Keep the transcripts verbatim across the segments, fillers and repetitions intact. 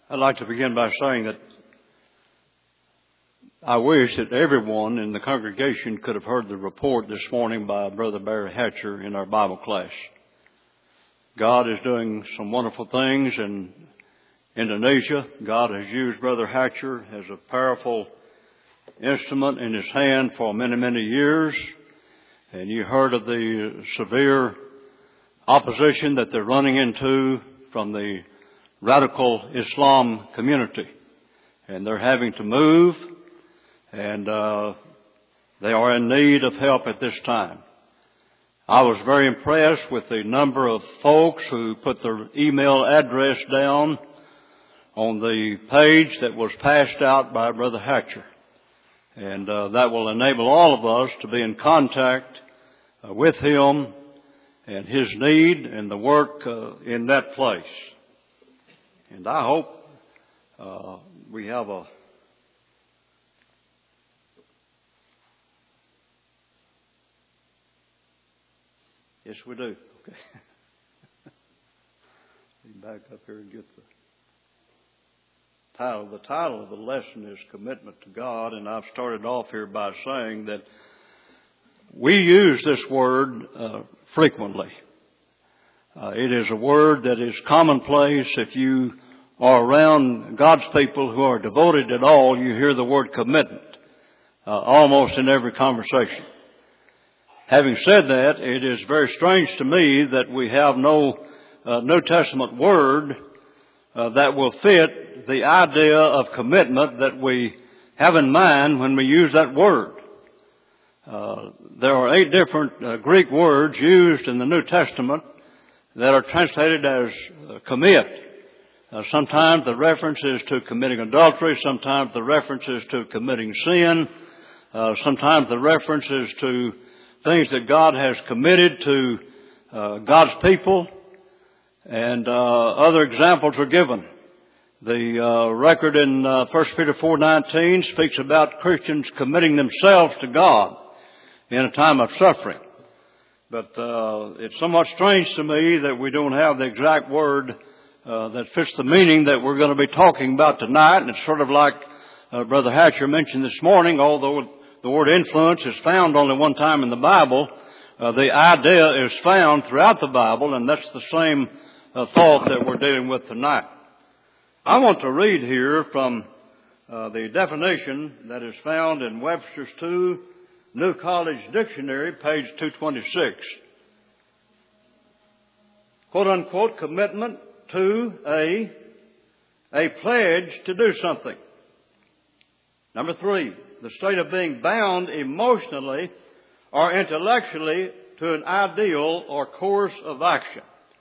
I'd like to begin by saying that I wish that everyone in the congregation could have heard the report this morning by Brother Barry Hatcher in our Bible class. God is doing some wonderful things in Indonesia. God has used Brother Hatcher as a powerful instrument in his hand for many, many years. And you heard of the severe opposition that they're running into from the radical Islam community. And they're having to move, and uh, they are in need of help at this time. I was very impressed with the number of folks who put their email address down on the page that was passed out by Brother Hatcher. And uh, that will enable all of us to be in contact uh, with him and his need and the work uh, in that place. And I hope uh, we have a Yes, we do. Okay. Back up here and get the title. The title of the lesson is Commitment to God, and I've started off here by saying that we use this word uh, frequently. Uh, it is a word that is commonplace. If you are around God's people who are devoted at all, you hear the word commitment uh, almost in every conversation. Having said that, it is very strange to me that we have no uh, New Testament word uh, that will fit the idea of commitment that we have in mind when we use that word. Uh, there are eight different uh, Greek words used in the New Testament that are translated as uh, commit. Uh, sometimes the reference is to committing adultery. Sometimes the reference is to committing sin. Uh, sometimes the reference is to things that God has committed to uh, God's people. And uh, other examples are given. The uh, record in uh, First Peter four nineteen speaks about Christians committing themselves to God in a time of suffering. But uh, it's somewhat strange to me that we don't have the exact word uh, that fits the meaning that we're going to be talking about tonight. And it's sort of like uh, Brother Hatcher mentioned this morning, although the word influence is found only one time in the Bible, uh, the idea is found throughout the Bible, and that's the same uh, thought that we're dealing with tonight. I want to read here from uh, the definition that is found in Webster's two New College Dictionary, page two twenty-six. Quote unquote, commitment to a, a pledge to do something. Number three, the state of being bound emotionally or intellectually to an ideal or course of action.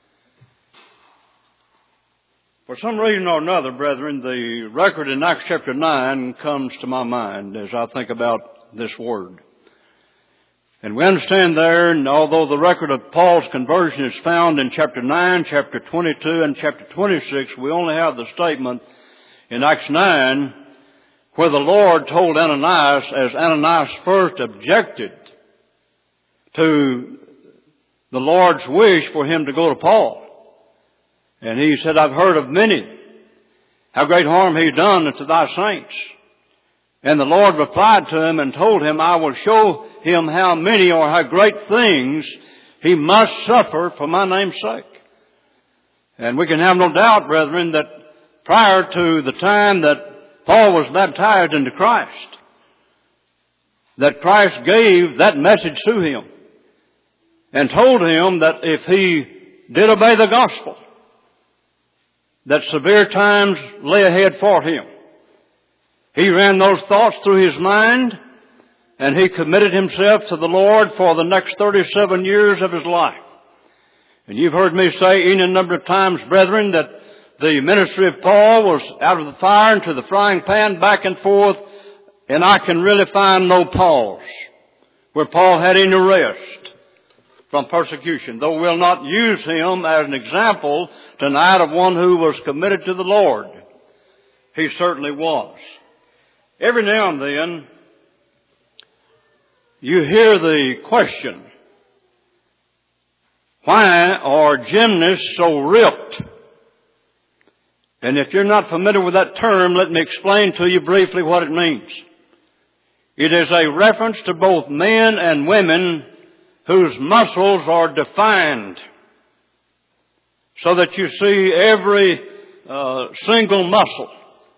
For some reason or another, brethren, the record in Acts chapter nine comes to my mind as I think about this word. And we understand there, and although the record of Paul's conversion is found in chapter nine, chapter twenty-two, and chapter twenty-six, we only have the statement in Acts nine where the Lord told Ananias, as Ananias first objected to the Lord's wish for him to go to Paul. And he said, I've heard of many, how great harm he done unto thy saints. And the Lord replied to him and told him, I will show him how many or how great things he must suffer for my name's sake. And we can have no doubt, brethren, that prior to the time that Paul was baptized into Christ, that Christ gave that message to him and told him that if he did obey the gospel, that severe times lay ahead for him. He ran those thoughts through his mind, and he committed himself to the Lord for the next thirty-seven years of his life. And you've heard me say any number of times, brethren, that the ministry of Paul was out of the fire into the frying pan, back and forth, and I can really find no pause where Paul had any rest from persecution, though we'll not use him as an example tonight of one who was committed to the Lord. He certainly was. Every now and then, you hear the question, why are gymnasts so ripped? And if you're not familiar with that term, let me explain to you briefly what it means. It is a reference to both men and women whose muscles are defined so that you see every uh, single muscle.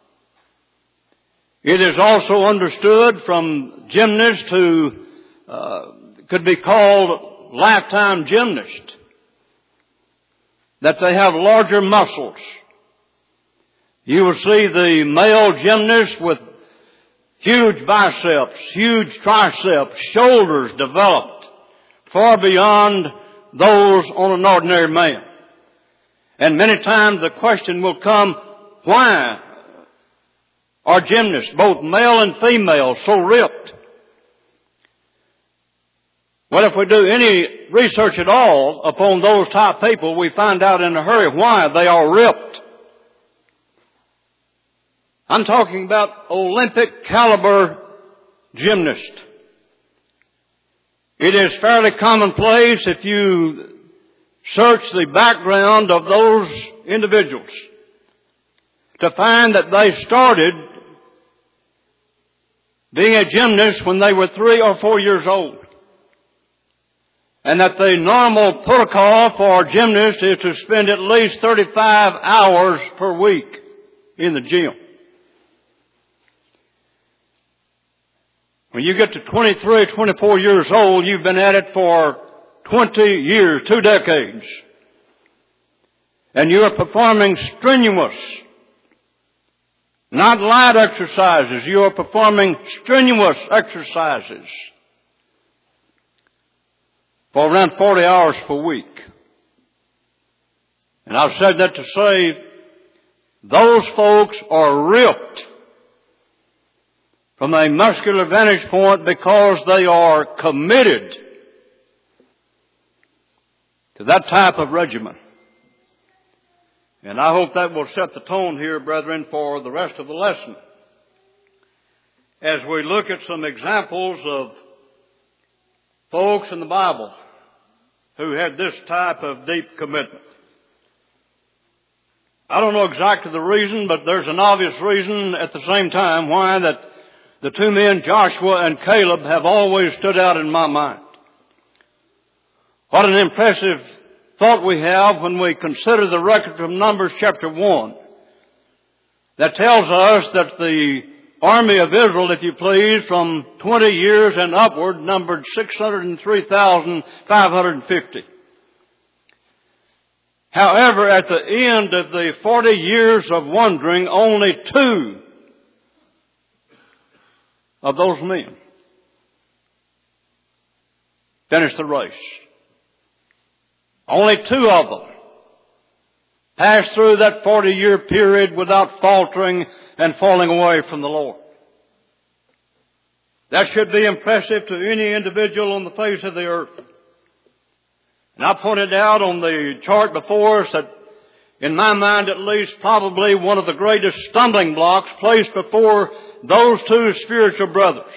It is also understood from gymnasts who uh, could be called lifetime gymnasts that they have larger muscles. You will see the male gymnast with huge biceps, huge triceps, shoulders developed far beyond those on an ordinary man. And many times the question will come, why are gymnasts, both male and female, so ripped? Well, if we do any research at all upon those type people, we find out in a hurry why they are ripped. I'm talking about Olympic caliber gymnasts. It is fairly commonplace if you search the background of those individuals to find that they started being a gymnast when they were three or four years old. And that the normal protocol for gymnasts is to spend at least thirty-five hours per week in the gym. When you get to twenty-three, twenty-four years old, you've been at it for twenty years, two decades. And you are performing strenuous, not light exercises. You are performing strenuous exercises for around forty hours per week. And I've said that to say those folks are ripped from a muscular vantage point because they are committed to that type of regimen. And I hope that will set the tone here, brethren, for the rest of the lesson, as we look at some examples of folks in the Bible who had this type of deep commitment. I don't know exactly the reason, but there's an obvious reason at the same time why that the two men, Joshua and Caleb, have always stood out in my mind. What an impressive thought we have when we consider the record from Numbers chapter one that tells us that the army of Israel, if you please, from twenty years and upward numbered six hundred three thousand five hundred fifty. However, at the end of the forty years of wandering, only two of those men finished the race. Only two of them passed through that forty-year period without faltering and falling away from the Lord. That should be impressive to any individual on the face of the earth. And I pointed out on the chart before us that, in my mind at least, probably one of the greatest stumbling blocks placed before those two spiritual brothers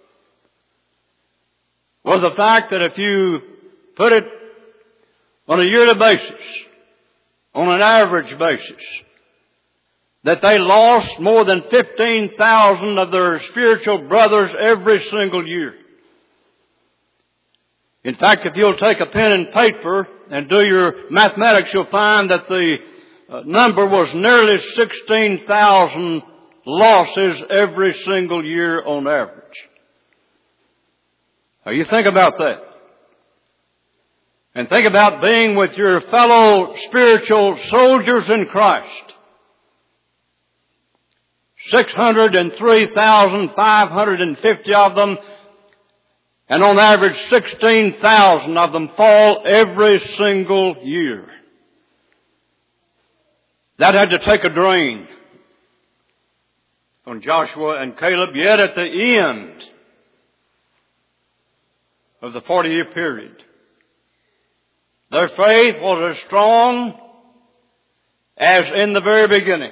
was the fact that if you put it on a yearly basis, on an average basis, that they lost more than fifteen thousand of their spiritual brothers every single year. In fact, if you'll take a pen and paper and do your mathematics, you'll find that the uh, number was nearly sixteen thousand losses every single year on average. Now you think about that. And think about being with your fellow spiritual soldiers in Christ. six hundred three thousand five hundred fifty of them, and on average sixteen thousand of them fall every single year. That had to take a drain on Joshua and Caleb, yet at the end of the forty-year period, their faith was as strong as in the very beginning.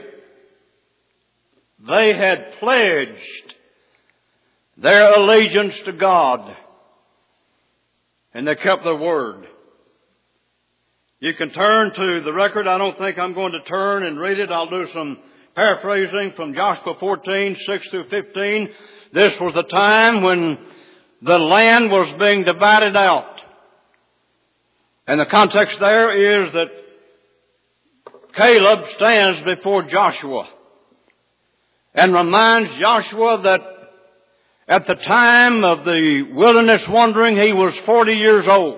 They had pledged their allegiance to God, and they kept their word. You can turn to the record. I don't think I'm going to turn and read it. I'll do some paraphrasing from Joshua fourteen, six through fifteen. This was the time when the land was being divided out. And the context there is that Caleb stands before Joshua and reminds Joshua that at the time of the wilderness wandering, he was forty years old.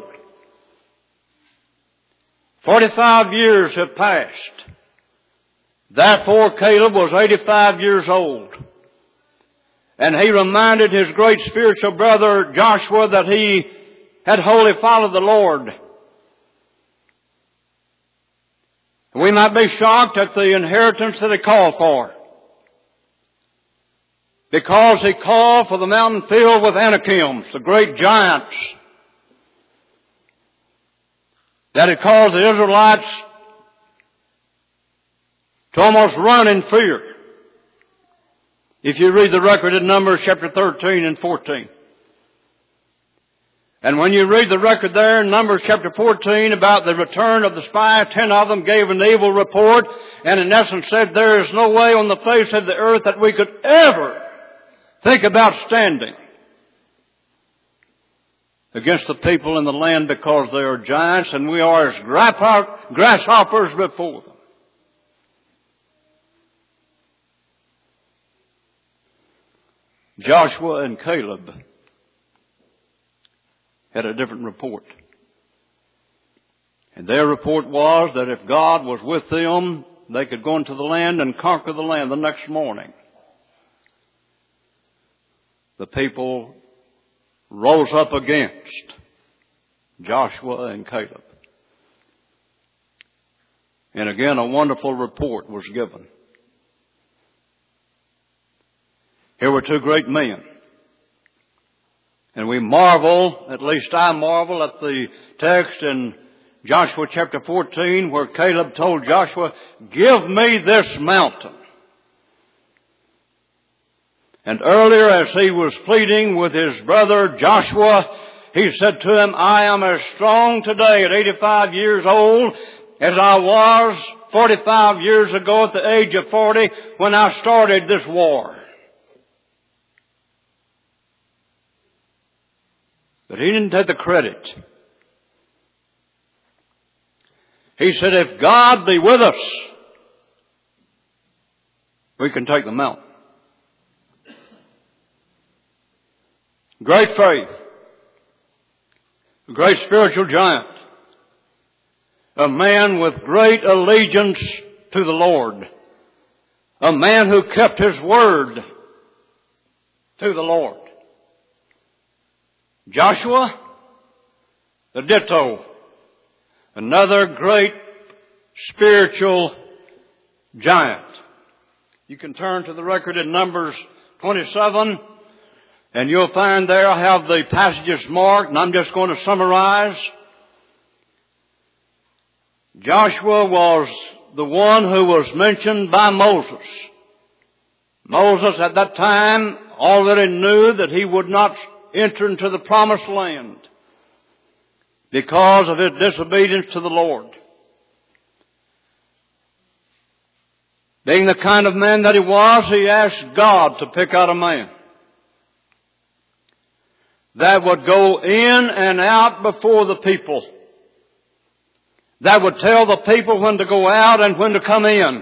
Forty-five years have passed. Therefore, Caleb was eighty-five years old. And he reminded his great spiritual brother Joshua that he had wholly followed the Lord. We might be shocked at the inheritance that he called for, because he called for the mountain filled with Anakims, the great giants that had caused the Israelites to almost run in fear. If you read the record in Numbers chapter thirteen and fourteen. And when you read the record there in Numbers chapter fourteen about the return of the spies, ten of them gave an evil report and in essence said, there is no way on the face of the earth that we could ever think about standing against the people in the land, because they are giants and we are as grasshoppers before them. Joshua and Caleb had a different report. And their report was that if God was with them, they could go into the land and conquer the land the next morning. The people rose up against Joshua and Caleb. And again, a wonderful report was given. Here were two great men. And we marvel, at least I marvel, at the text in Joshua chapter fourteen where Caleb told Joshua, give me this mountain. And earlier, as he was pleading with his brother Joshua, he said to him, I am as strong today at eighty-five years old as I was forty-five years ago at the age of forty when I started this war. But he didn't take the credit. He said, if God be with us, we can take the mountain. Great faith. A great spiritual giant. A man with great allegiance to the Lord. A man who kept his word to the Lord. Joshua, the ditto. Another great spiritual giant. You can turn to the record in Numbers twenty-seven, and you'll find there I have the passages marked, and I'm just going to summarize. Joshua was the one who was mentioned by Moses. Moses at that time already knew that he would not enter into the promised land because of his disobedience to the Lord. Being the kind of man that he was, he asked God to pick out a man that would go in and out before the people, that would tell the people when to go out and when to come in,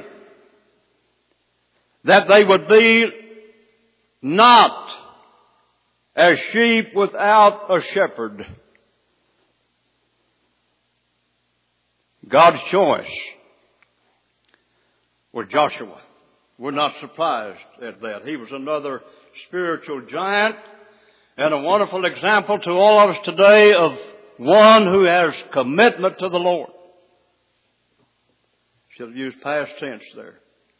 that they would be not as sheep without a shepherd. God's choice was Joshua. We're not surprised at that. He was another spiritual giant and a wonderful example to all of us today of one who has commitment to the Lord. Should have used past tense there.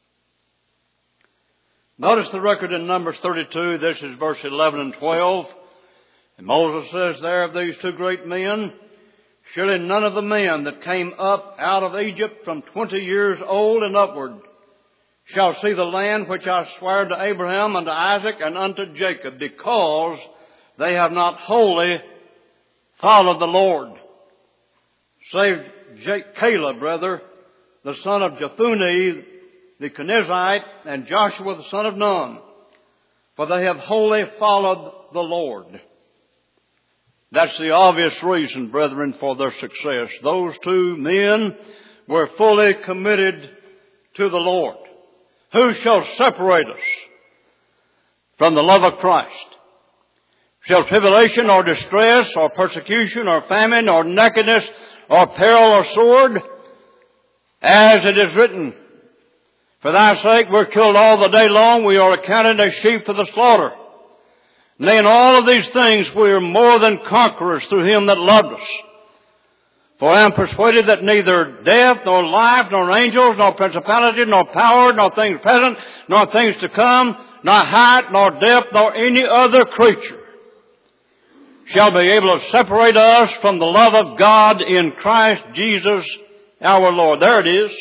Notice the record in Numbers thirty-two. This is verse eleven and twelve. And Moses says there of these two great men, surely none of the men that came up out of Egypt from twenty years old and upward shall see the land which I sware to Abraham and to Isaac and unto Jacob, because they have not wholly followed the Lord, save J- Caleb, brother, the son of Jephunneh, the Kenizzite, and Joshua, the son of Nun, for they have wholly followed the Lord. That's the obvious reason, brethren, for their success. Those two men were fully committed to the Lord. Who shall separate us from the love of Christ? Shall tribulation or distress or persecution or famine or nakedness or peril or sword? As it is written, for thy sake we're killed all the day long, we are accounted as sheep for the slaughter. Nay, in all of these things we are more than conquerors through him that loved us. For I am persuaded that neither death, nor life, nor angels, nor principalities, nor power, nor things present, nor things to come, nor height, nor depth, nor any other creature shall be able to separate us from the love of God in Christ Jesus our Lord. There it is.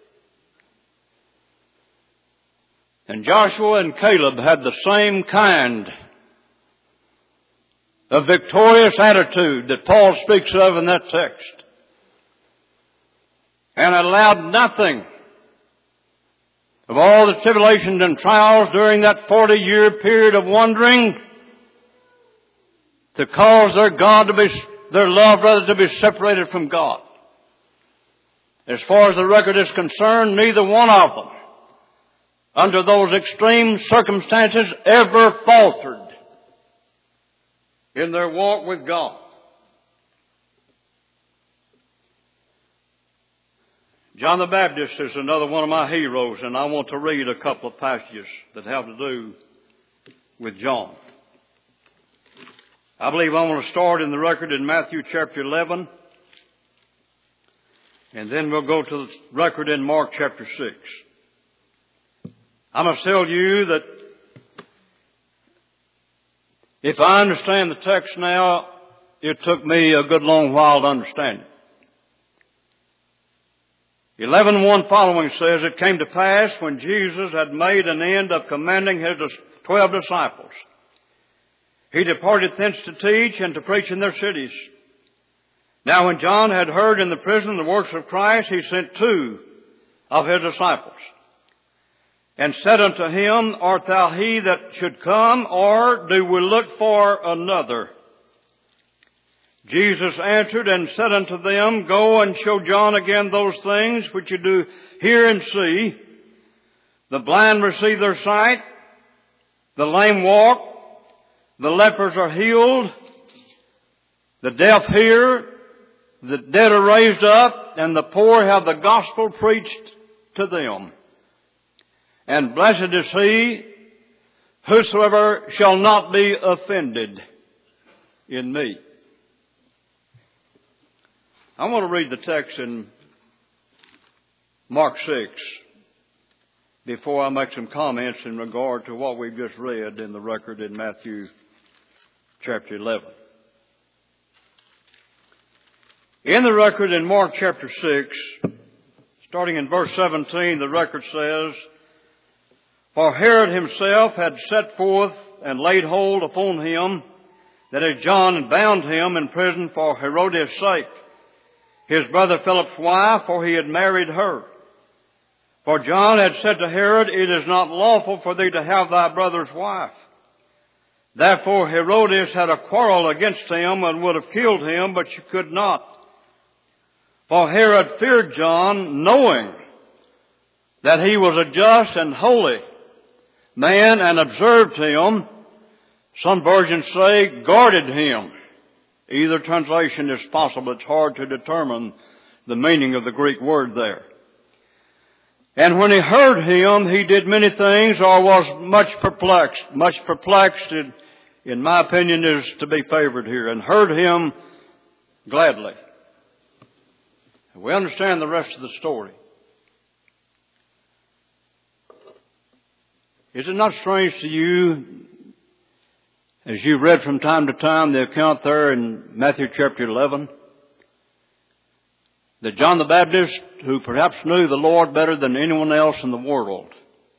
And Joshua and Caleb had the same kind of victorious attitude that Paul speaks of in that text. And allowed nothing of all the tribulations and trials during that forty-year period of wandering to cause their God to be, their love rather to be separated from God. As far as the record is concerned, neither one of them, under those extreme circumstances, ever faltered in their walk with God. John the Baptist is another one of my heroes, and I want to read a couple of passages that have to do with John. I believe I want to start in the record in Matthew chapter eleven, and then we'll go to the record in Mark chapter six. I must tell you that if I understand the text now, it took me a good long while to understand it. eleven one following says, it came to pass when Jesus had made an end of commanding his twelve disciples, he departed thence to teach and to preach in their cities. Now when John had heard in the prison the works of Christ, he sent two of his disciples, and said unto him, art thou he that should come, or do we look for another? Jesus answered and said unto them, go and show John again those things which you do hear and see. The blind receive their sight, the lame walk, the lepers are healed, the deaf hear, the dead are raised up, and the poor have the gospel preached to them. And blessed is he whosoever shall not be offended in me. I want to read the text in Mark six before I make some comments in regard to what we've just read in the record in Matthew chapter eleven. In the record in Mark chapter six, starting in verse seventeen, the record says, for Herod himself had set forth and laid hold upon him, that is John, and bound him in prison for Herodias' sake, his brother Philip's wife, for he had married her. For John had said to Herod, it is not lawful for thee to have thy brother's wife. Therefore Herodias had a quarrel against him and would have killed him, but she could not. For Herod feared John, knowing that he was a just and holy man, and observed him. Some versions say guarded him. Either translation is possible. It's hard to determine the meaning of the Greek word there. And when he heard him, he did many things, or was much perplexed. Much perplexed, in, in my opinion, is to be favored here. And heard him gladly. We understand the rest of the story. Is it not strange to you, as you read from time to time the account there in Matthew chapter eleven, that John the Baptist, who perhaps knew the Lord better than anyone else in the world,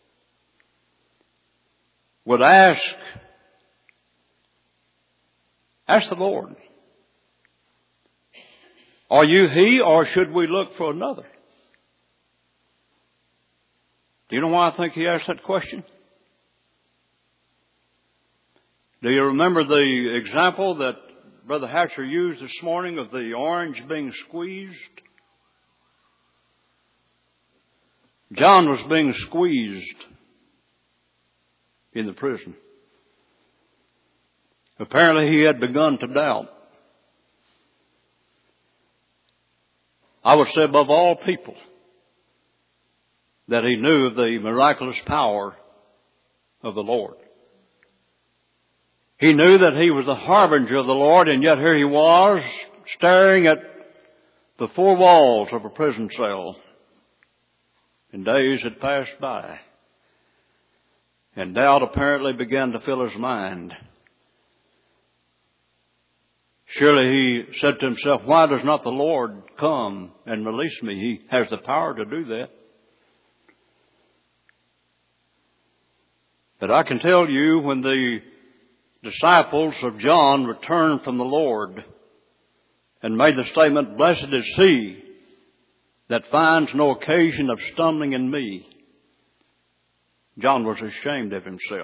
would ask, ask the Lord, Are you he, or should we look for another? Do you know why I think he asked that question? Do you remember the example that Brother Hatcher used this morning of the orange being squeezed? John was being squeezed in the prison. Apparently he had begun to doubt. I would say above all people that he knew of the miraculous power of the Lord. He knew that he was the harbinger of the Lord, and yet here he was staring at the four walls of a prison cell. And days had passed by, and doubt apparently began to fill his mind. Surely he said to himself, why does not the Lord come and release me? He has the power to do that. But I can tell you, when the disciples of John returned from the Lord and made the statement, blessed is he that finds no occasion of stumbling in me, John was ashamed of himself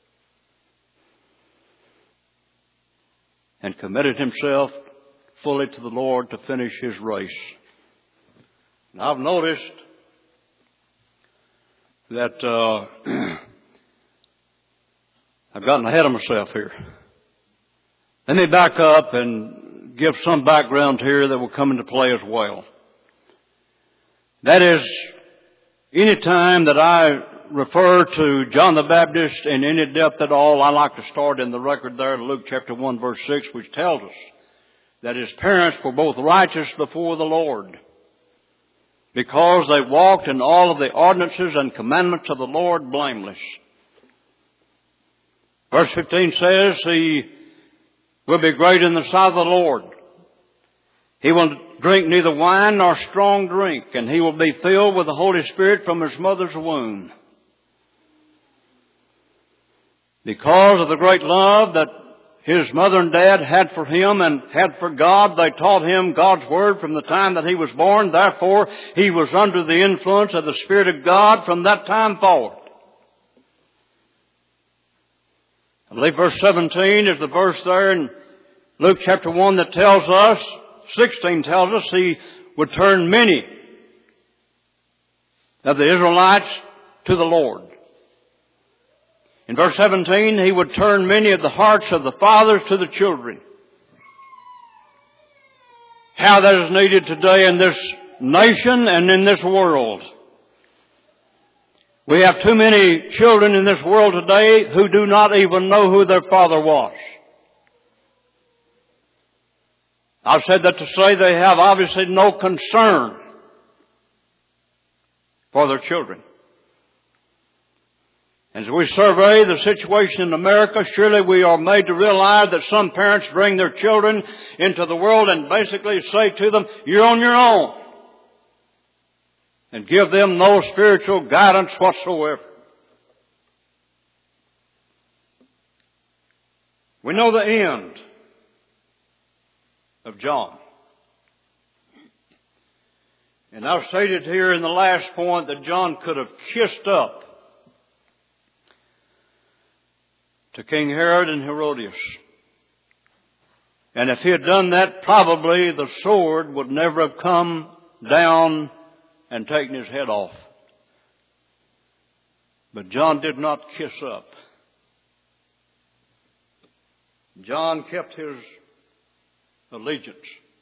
and committed himself fully to the Lord to finish his race. And I've noticed that uh, I've gotten ahead of myself here. Let me back up and give some background here that will come into play as well. That is, any time that I refer to John the Baptist in any depth at all, I like to start in the record there in Luke chapter one verse six, which tells us that his parents were both righteous before the Lord, because they walked in all of the ordinances and commandments of the Lord blameless. Verse fifteen says, he will be great in the sight of the Lord. He will drink neither wine nor strong drink, and he will be filled with the Holy Spirit from his mother's womb. Because of the great love that his mother and dad had for him and had for God, they taught him God's Word from the time that he was born. Therefore, he was under the influence of the Spirit of God from that time forward. I believe verse seventeen is the verse there in Luke chapter one that tells us, sixteen tells us, he would turn many of the Israelites to the Lord. In verse seventeen, he would turn many of the hearts of the fathers to the children. How that is needed today in this nation and in this world. We have too many children in this world today who do not even know who their father was. I've said that to say they have obviously no concern for their children. As we survey the situation in America, surely we are made to realize that some parents bring their children into the world and basically say to them, you're on your own, and give them no spiritual guidance whatsoever. We know the end of John. And I've stated here in the last point that John could have kissed up to King Herod and Herodias. And if he had done that, probably the sword would never have come down and taken his head off. But John did not kiss up. John kept his allegiance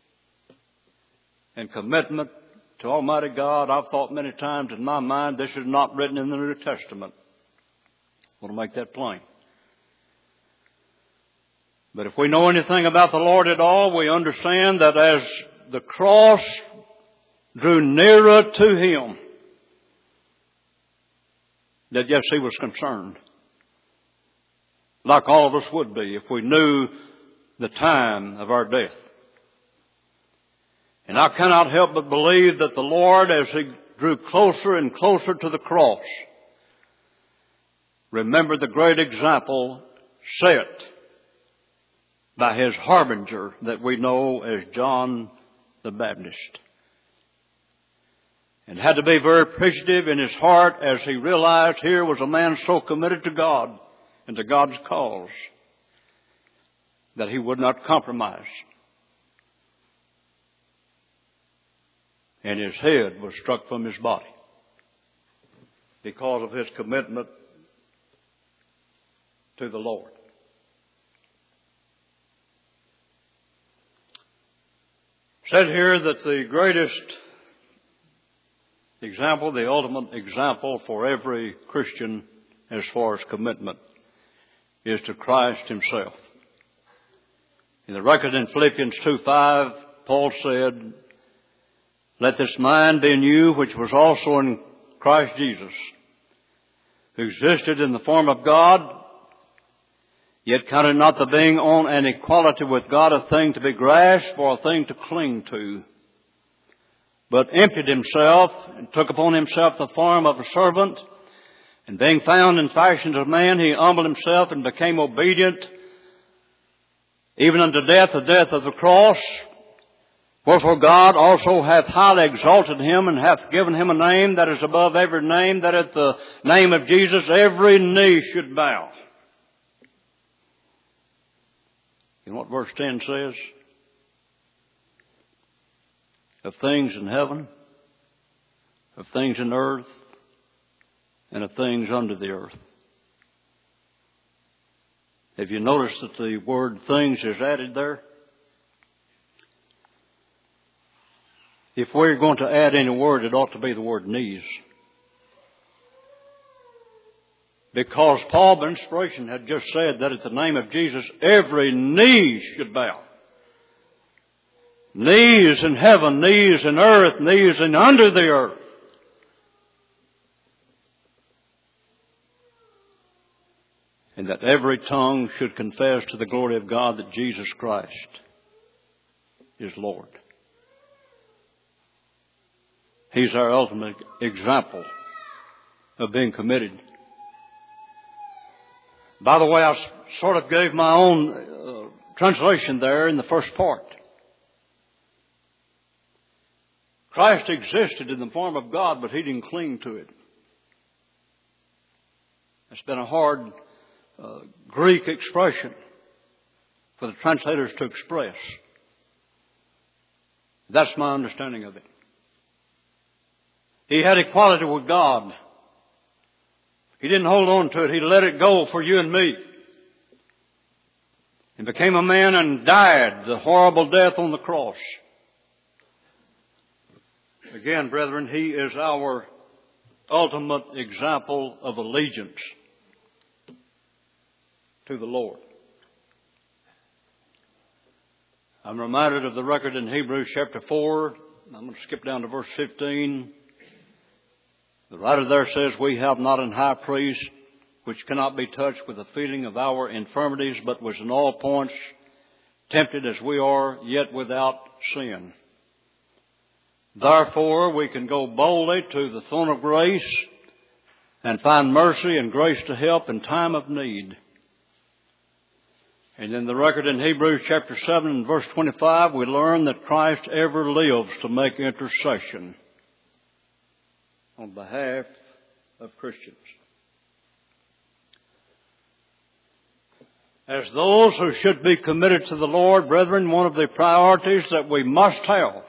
and commitment to Almighty God. I've thought many times in my mind, this is not written in the New Testament. I want to make that plain. But if we know anything about the Lord at all, we understand that as the cross drew nearer to him, that yes, he was concerned. Like all of us would be if we knew the time of our death. And I cannot help but believe that the Lord, as he drew closer and closer to the cross, remembered the great example set by his harbinger that we know as John the Baptist. And had to be very appreciative in his heart as he realized here was a man so committed to God and to God's cause that he would not compromise. And his head was struck from his body because of his commitment to the Lord. It said here that the greatest example, the ultimate example for every Christian as far as commitment is to Christ himself. In the record in Philippians two five, Paul said, "Let this mind be in you, which was also in Christ Jesus, who existed in the form of God, yet counted not the being on an equality with God a thing to be grasped or a thing to cling to, but emptied himself and took upon himself the form of a servant, and being found in fashion as a man, he humbled himself and became obedient, even unto death, the death of the cross. Wherefore God also hath highly exalted him, and hath given him a name that is above every name, that at the name of Jesus every knee should bow." You know what verse ten says? Of things in heaven, of things in earth, and of things under the earth. Have you noticed that the word things is added there? If we're going to add any word, it ought to be the word knees. Because Paul, by inspiration, had just said that at the name of Jesus, every knee should bow. Knees in heaven, knees in earth, knees in under the earth. And that every tongue should confess to the glory of God that Jesus Christ is Lord. He's our ultimate example of being committed. By the way, I sort of gave my own uh, translation there in the first part. Christ existed in the form of God, but he didn't cling to it. It's been a hard uh, Greek expression for the translators to express. That's my understanding of it. He had equality with God. He didn't hold on to it. He let it go for you and me. And became a man and died the horrible death on the cross. Again, brethren, he is our ultimate example of allegiance to the Lord. I'm reminded of the record in Hebrews chapter four. I'm going to skip down to verse fifteen. The writer there says, "We have not an high priest which cannot be touched with the feeling of our infirmities, but was in all points tempted as we are, yet without sin. Therefore we can go boldly to the throne of grace and find mercy and grace to help in time of need." And in the record in Hebrews chapter seven and verse twenty-five, we learn that Christ ever lives to make intercession on behalf of Christians. As those who should be committed to the Lord, brethren, one of the priorities that we must have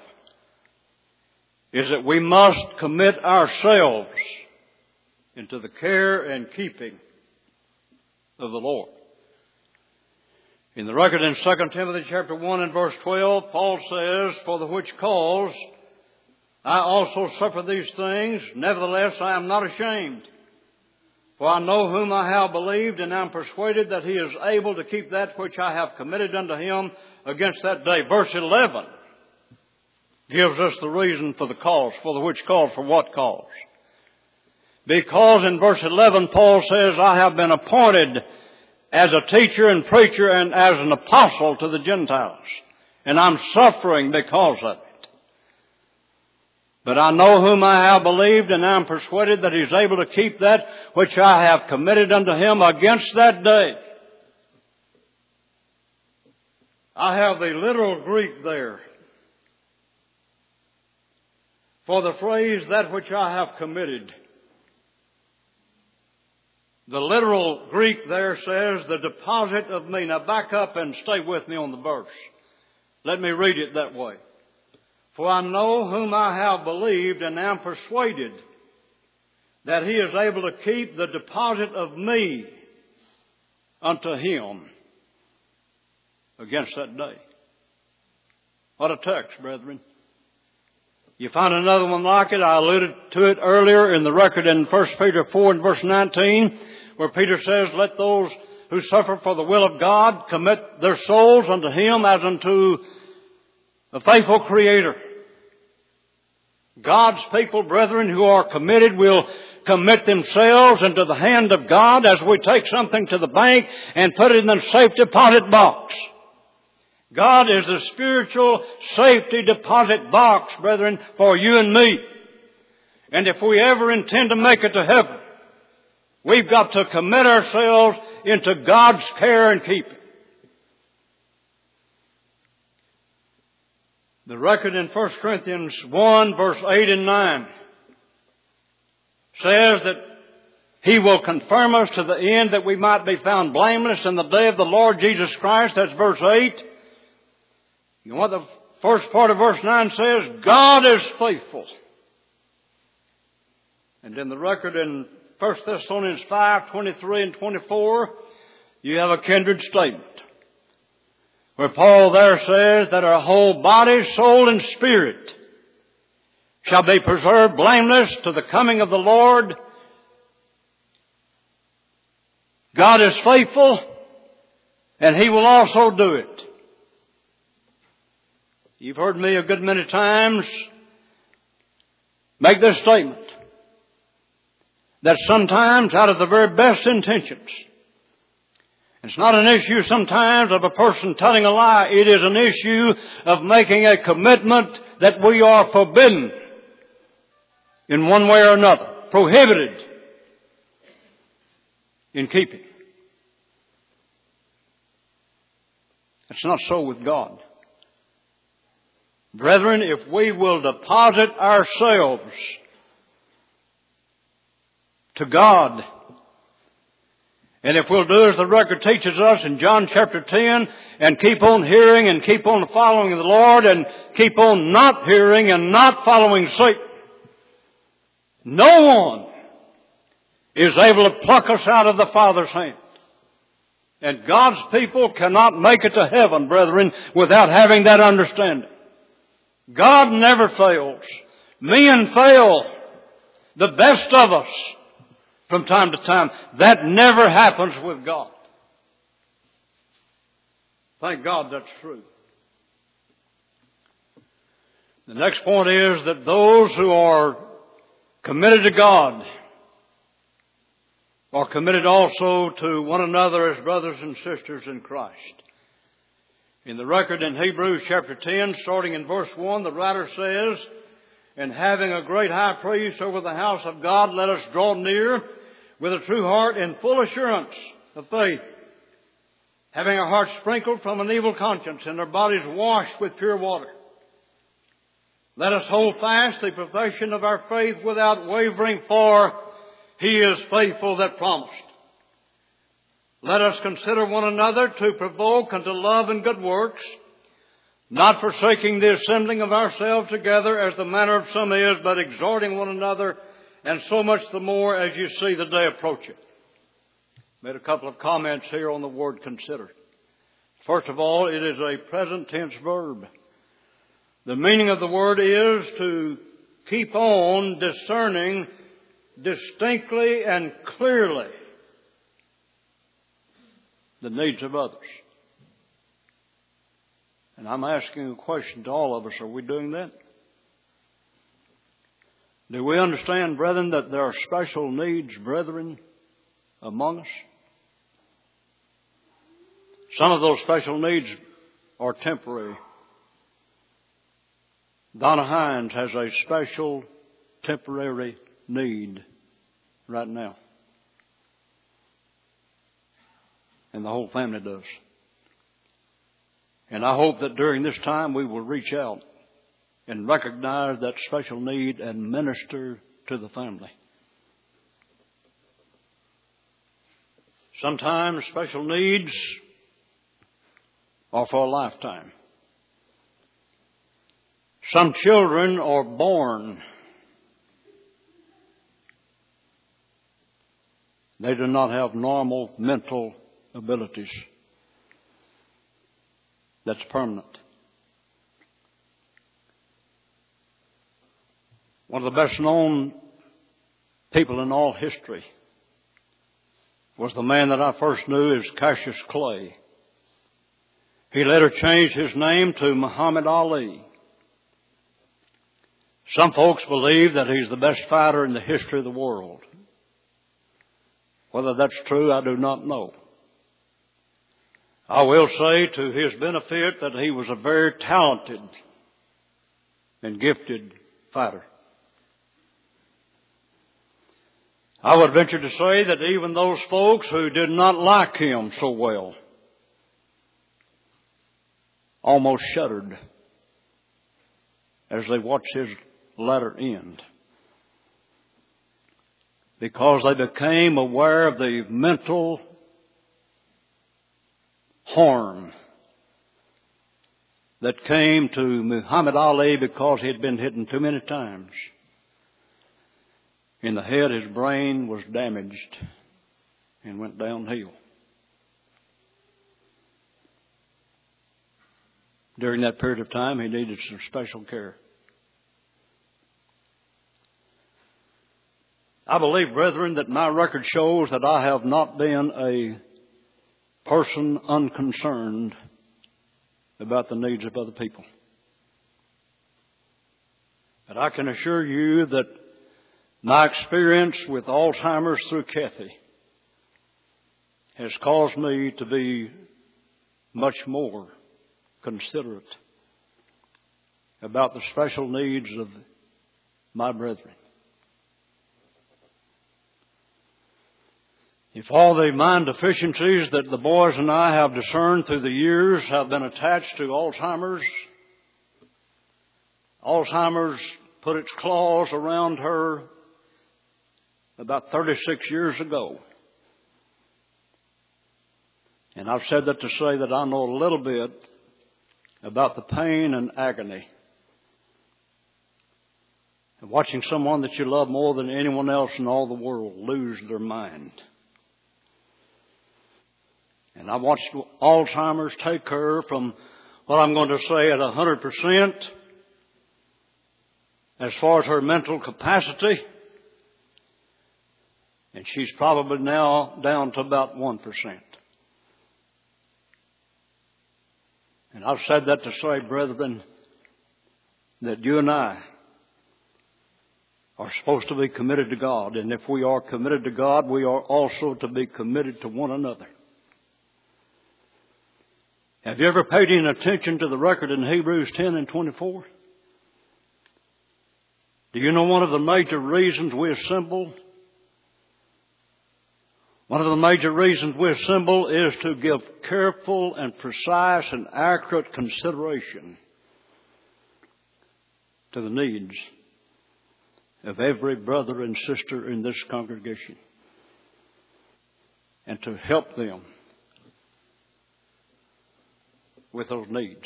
is that we must commit ourselves into the care and keeping of the Lord. In the record in Second Timothy chapter one and verse twelve, Paul says, "For the which cause I also suffer these things, nevertheless I am not ashamed. For I know whom I have believed, and am persuaded that he is able to keep that which I have committed unto him against that day." Verse eleven gives us the reason for the cause. For the which cause, for what cause? Because in verse eleven Paul says, "I have been appointed as a teacher and preacher and as an apostle to the Gentiles, and I'm suffering because of it. But I know whom I have believed, and I am persuaded that he is able to keep that which I have committed unto him against that day." I have the literal Greek there. for the phrase, that which I have committed. The literal Greek there says, the deposit of me. Now back up and stay with me on the verse. Let me read it that way. For I know whom I have believed and am persuaded that he is able to keep the deposit of me unto him against that day. What a text, brethren. You find another one like it. I alluded to it earlier in the record in First Peter four and verse nineteen, where Peter says, let those who suffer for the will of God commit their souls unto him as unto a faithful Creator. God's people, brethren, who are committed will commit themselves into the hand of God as we take something to the bank and put it in the safe deposit box. God is the spiritual safety deposit box, brethren, for you and me. And if we ever intend to make it to heaven, we've got to commit ourselves into God's care and keeping. The record in First Corinthians one, verse eight and nine says that He will confirm us to the end that we might be found blameless in the day of the Lord Jesus Christ. That's verse eight. You know what the first part of verse nine says? God is faithful. And in the record in First Thessalonians five, twenty-three and twenty-four, you have a kindred statement, where Paul there says that our whole body, soul, and spirit shall be preserved blameless to the coming of the Lord. God is faithful, and He will also do it. You've heard me a good many times make this statement, that sometimes out of the very best intentions, it's not an issue sometimes of a person telling a lie. It is an issue of making a commitment that we are forbidden in one way or another, prohibited in keeping. It's not so with God. Brethren, if we will deposit ourselves to God, and if we'll do as the record teaches us in John chapter ten, and keep on hearing and keep on following the Lord, and keep on not hearing and not following Satan, no one is able to pluck us out of the Father's hand. And God's people cannot make it to heaven, brethren, without having that understanding. God never fails. Men fail, the best of us, from time to time. That never happens with God. Thank God that's true. The next point is that those who are committed to God are committed also to one another as brothers and sisters in Christ. In the record in Hebrews chapter ten, starting in verse one, the writer says, and having a great high priest over the house of God, let us draw near with a true heart and full assurance of faith, having our hearts sprinkled from an evil conscience and our bodies washed with pure water. Let us hold fast the profession of our faith without wavering, for He is faithful that promised. Let us consider one another to provoke unto love and good works, not forsaking the assembling of ourselves together as the manner of some is, but exhorting one another, and so much the more as you see the day approaching. Made a couple of comments here on the word consider. First of all, it is a present tense verb. The meaning of the word is to keep on discerning distinctly and clearly the needs of others. And I'm asking a question to all of us. Are we doing that? Do we understand, brethren, that there are special needs, brethren, among us? Some of those special needs are temporary. Donna Hines has a special temporary need right now. And the whole family does. And I hope that during this time we will reach out and recognize that special need and minister to the family. Sometimes special needs are for a lifetime. Some children are born. They do not have normal mental abilities. That's permanent. One of the best known people in all history was the man that I first knew as Cassius Clay. He later changed his name to Muhammad Ali. Some folks believe that he's the best fighter in the history of the world. Whether that's true, I do not know. I will say to his benefit that he was a very talented and gifted fighter. I would venture to say that even those folks who did not like him so well almost shuddered as they watched his latter end, because they became aware of the mental harm that came to Muhammad Ali because he had been hit too many times. In the head, his brain was damaged and went downhill. During that period of time, he needed some special care. I believe, brethren, that my record shows that I have not been a person unconcerned about the needs of other people. But I can assure you that my experience with Alzheimer's through Kathy has caused me to be much more considerate about the special needs of my brethren. If all the mind deficiencies that the boys and I have discerned through the years have been attached to Alzheimer's, Alzheimer's put its claws around her about thirty-six years ago. And I've said that to say that I know a little bit about the pain and agony of watching someone that you love more than anyone else in all the world lose their mind. And I watched Alzheimer's take her from what I'm going to say at one hundred percent as far as her mental capacity. And she's probably now down to about one percent. And I've said that to say, brethren, that you and I are supposed to be committed to God. And if we are committed to God, we are also to be committed to one another. Have you ever paid any attention to the record in Hebrews ten and twenty-four? Do you know one of the major reasons we assemble? One of the major reasons we assemble is to give careful and precise and accurate consideration to the needs of every brother and sister in this congregation, and to help them with those needs.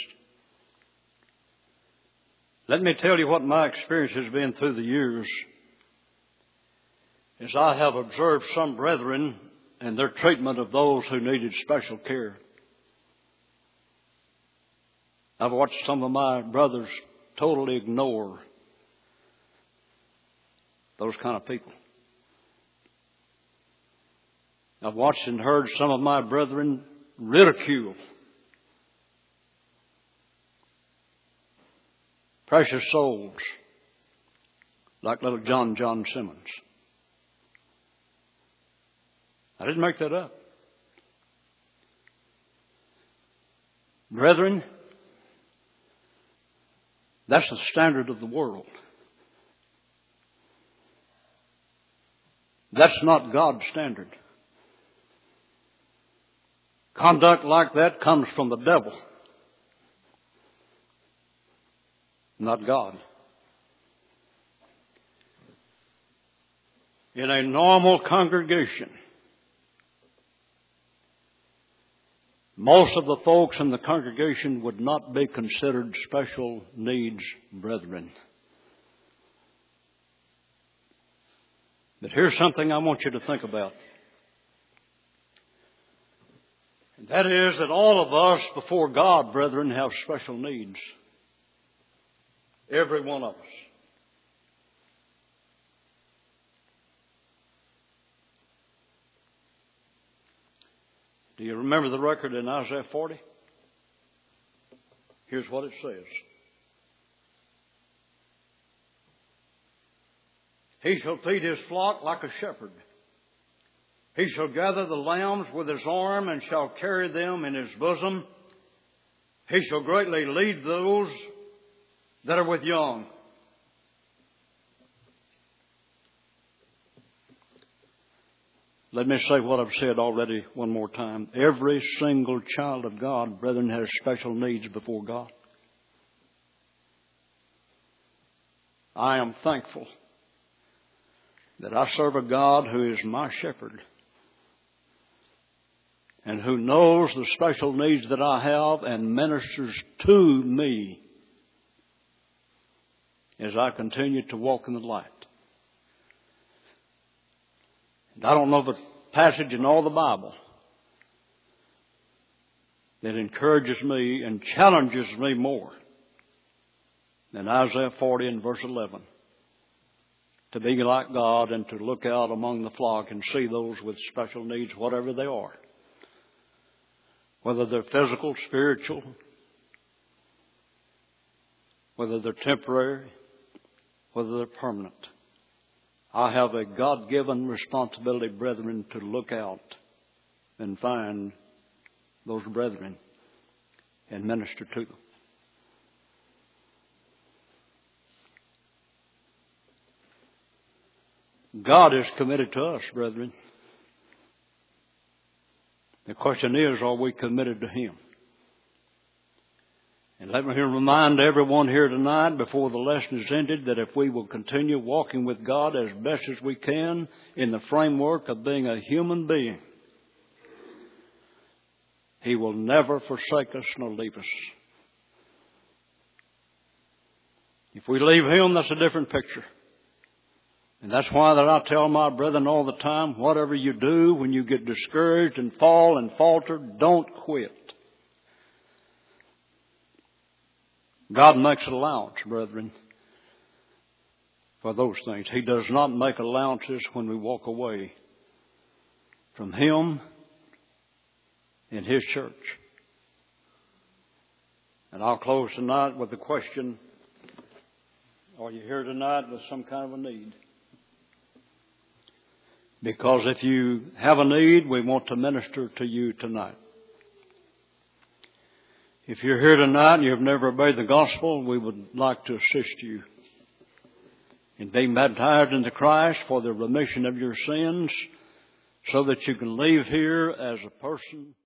Let me tell you what my experience has been through the years, as I have observed some brethren and their treatment of those who needed special care. I've watched some of my brothers totally ignore those kind of people. I've watched and heard some of my brethren ridicule precious souls like little John John Simmons. I didn't make that up. Brethren, that's the standard of the world. That's not God's standard. Conduct like that comes from the devil, not God. In a normal congregation, most of the folks in the congregation would not be considered special needs brethren. But here's something I want you to think about. And that is that all of us before God, brethren, have special needs. Every one of us. Do you remember the record in Isaiah forty? Here's what it says. He shall feed his flock like a shepherd. He shall gather the lambs with his arm and shall carry them in his bosom. He shall greatly lead those that are with young. Let me say what I've said already one more time. Every single child of God, brethren, has special needs before God. I am thankful that I serve a God who is my shepherd and who knows the special needs that I have and ministers to me as I continue to walk in the light. And I don't know of a passage in all the Bible that encourages me and challenges me more than Isaiah forty and verse eleven. To be like God and to look out among the flock and see those with special needs, whatever they are. Whether they're physical, spiritual, whether they're temporary, whether they're permanent. I have a God-given responsibility, brethren, to look out and find those brethren and minister to them. God is committed to us, brethren. The question is, are we committed to Him? And let me remind everyone here tonight, before the lesson is ended, that if we will continue walking with God as best as we can in the framework of being a human being, He will never forsake us nor leave us. If we leave Him, that's a different picture. And that's why that I tell my brethren all the time, whatever you do, when you get discouraged and fall and falter, don't quit. God makes allowance, brethren, for those things. He does not make allowances when we walk away from Him and His church. And I'll close tonight with the question, are you here tonight with some kind of a need? Because if you have a need, we want to minister to you tonight. If you're here tonight and you've never obeyed the gospel, we would like to assist you in being baptized into Christ for the remission of your sins so that you can leave here as a person